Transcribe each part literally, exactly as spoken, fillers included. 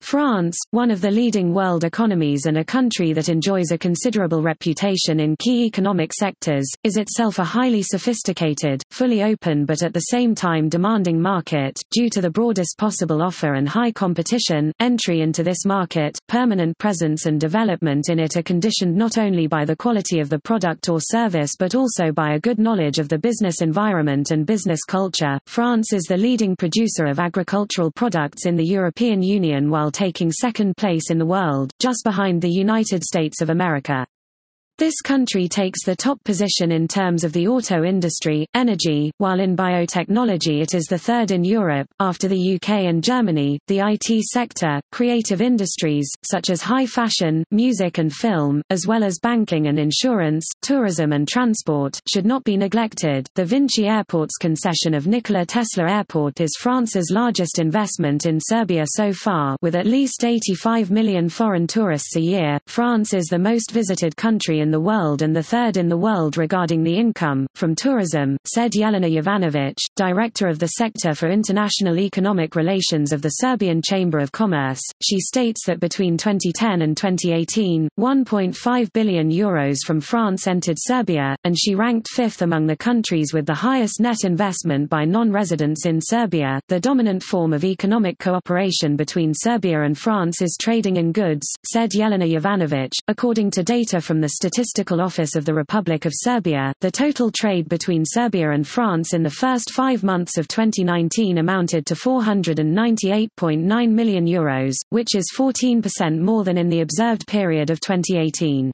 France, one of the leading world economies and a country that enjoys a considerable reputation in key economic sectors, is itself a highly sophisticated, fully open but at the same time demanding market. Due to the broadest possible offer and high competition, entry into this market, permanent presence and development in it are conditioned not only by the quality of the product or service but also by a good knowledge of the business environment and business culture. France is the leading producer of agricultural products in the European Union while taking second place in the world, just behind the United States of America. This country takes the top position in terms of the auto industry, energy, while in biotechnology it is the third in Europe, after the U K and Germany. The I T sector, creative industries, such as high fashion, music and film, as well as banking and insurance, tourism and transport, should not be neglected. The Vinci Airport's concession of Nikola Tesla Airport is France's largest investment in Serbia so far, with at least eighty-five million foreign tourists a year. France is the most visited country in in the world and the third in the world regarding the income from tourism, said Jelena Jovanovic, director of the Sector for International Economic Relations of the Serbian Chamber of Commerce. She states that between twenty ten and twenty eighteen, one point five billion euros from France entered Serbia, and she ranked fifth among the countries with the highest net investment by non-residents in Serbia. The dominant form of economic cooperation between Serbia and France is trading in goods, said Jelena Jovanovic. According to data from the Statistical Office of the Republic of Serbia, the total trade between Serbia and France in the first five months of twenty nineteen amounted to four hundred ninety-eight point nine million euros, which is fourteen percent more than in the observed period of twenty eighteen.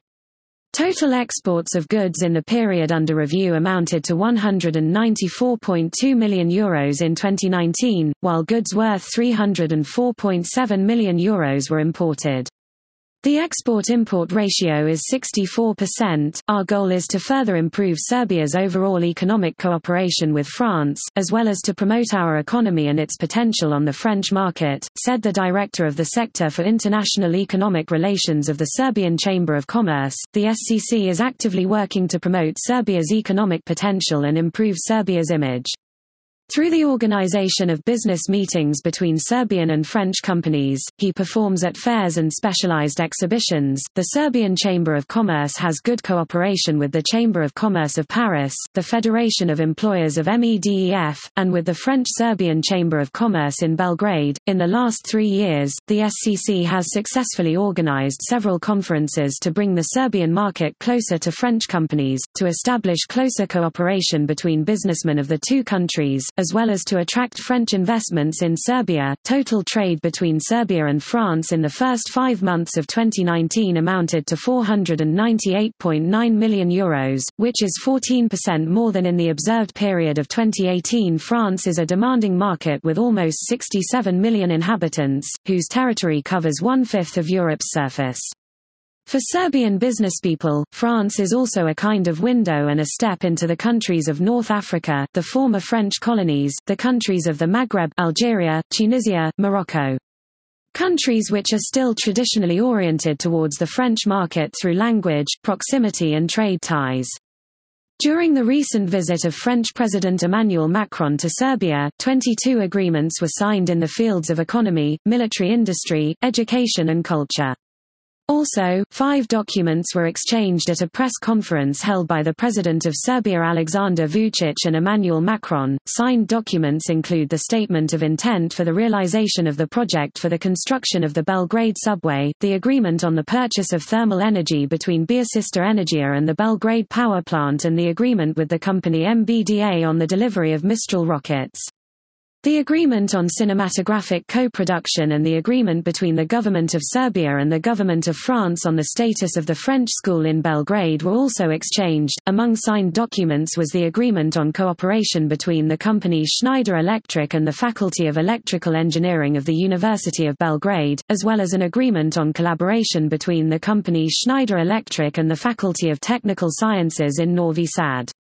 Total exports of goods in the period under review amounted to one hundred ninety-four point two million euros in twenty nineteen, while goods worth three hundred four point seven million euros were imported. The export-import ratio is sixty-four percent. Our goal is to further improve Serbia's overall economic cooperation with France, as well as to promote our economy and its potential on the French market, said the director of the Sector for International Economic Relations of the Serbian Chamber of Commerce. The S C C is actively working to promote Serbia's economic potential and improve Serbia's image. Through the organization of business meetings between Serbian and French companies, he performs at fairs and specialized exhibitions. The Serbian Chamber of Commerce has good cooperation with the Chamber of Commerce of Paris, the Federation of Employers of MEDEF, and with the French-Serbian Chamber of Commerce in Belgrade. In the last three years, the S C C has successfully organized several conferences to bring the Serbian market closer to French companies, to establish closer cooperation between businessmen of the two countries, as well as to attract French investments in Serbia. Total trade between Serbia and France in the first five months of twenty nineteen amounted to four hundred ninety-eight point nine million euros, which is fourteen percent more than in the observed period of twenty eighteen. France is a demanding market with almost sixty-seven million inhabitants, whose territory covers one-fifth of Europe's surface. For Serbian businesspeople, France is also a kind of window and a step into the countries of North Africa, the former French colonies, the countries of the Maghreb, Algeria, Tunisia, Morocco. Countries which are still traditionally oriented towards the French market through language, proximity and trade ties. During the recent visit of French President Emmanuel Macron to Serbia, twenty-two agreements were signed in the fields of economy, military industry, education and culture. Also, five documents were exchanged at a press conference held by the President of Serbia Alexander Vučić and Emmanuel Macron. Signed documents include the Statement of Intent for the realization of the project for the construction of the Belgrade subway, the agreement on the purchase of thermal energy between Biosista Energia and the Belgrade power plant, and the agreement with the company M B D A on the delivery of Mistral rockets. The agreement on cinematographic co-production and the agreement between the government of Serbia and the government of France on the status of the French school in Belgrade were also exchanged. Among signed documents was the agreement on cooperation between the company Schneider Electric and the Faculty of Electrical Engineering of the University of Belgrade, as well as an agreement on collaboration between the company Schneider Electric and the Faculty of Technical Sciences in Novi Sad.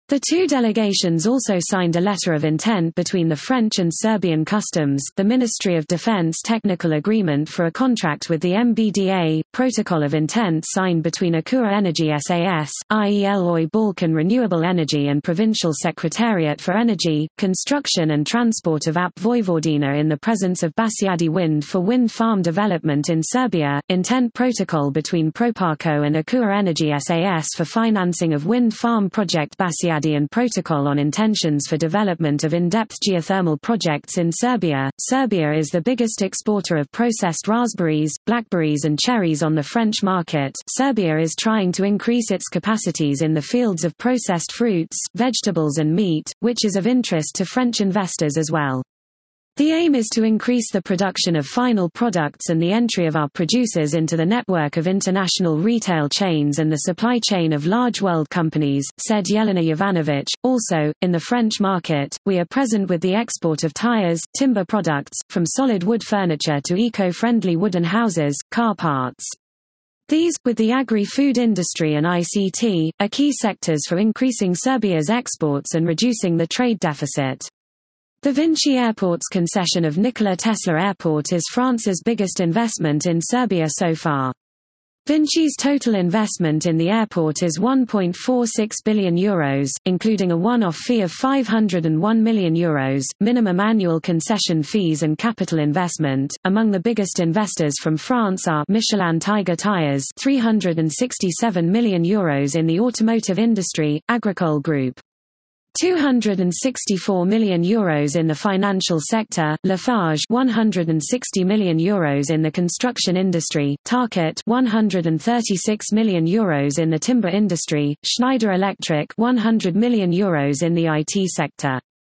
The two delegations also signed a letter of intent between the French and Serbian customs, the Ministry of Defense technical agreement for a contract with the M B D A, protocol of intent signed between Akua Energy S A S, I E L O I Balkan Renewable Energy and Provincial Secretariat for Energy, Construction and Transport of A P Vojvodina in the presence of Basiadi Wind for wind farm development in Serbia, intent protocol between Proparco and Akua Energy S A S for financing of wind farm project Basiadi and Protocol on intentions for development of in-depth geothermal projects in Serbia. Serbia is the biggest exporter of processed raspberries, blackberries and cherries on the French market. Serbia is trying to increase its capacities in the fields of processed fruits, vegetables and meat, which is of interest to French investors as well. The aim is to increase the production of final products and the entry of our producers into the network of international retail chains and the supply chain of large world companies, said Yelena Jovanovic. Also, in the French market, we are present with the export of tires, timber products, from solid wood furniture to eco-friendly wooden houses, car parts. These, with the agri-food industry and I C T, are key sectors for increasing Serbia's exports and reducing the trade deficit. The Vinci Airport's concession of Nikola Tesla Airport is France's biggest investment in Serbia so far. Vinci's total investment in the airport is one point four six billion euros, including a one-off fee of five hundred one million euros, minimum annual concession fees and capital investment. Among the biggest investors from France are Michelin Tiger Tires, three hundred sixty-seven million euros in the automotive industry, Agricole Group, two hundred sixty-four million euros in the financial sector, Lafarge one hundred sixty million euros in the construction industry, Tarkett one hundred thirty-six million euros in the timber industry, Schneider Electric one hundred million euros in the I T sector.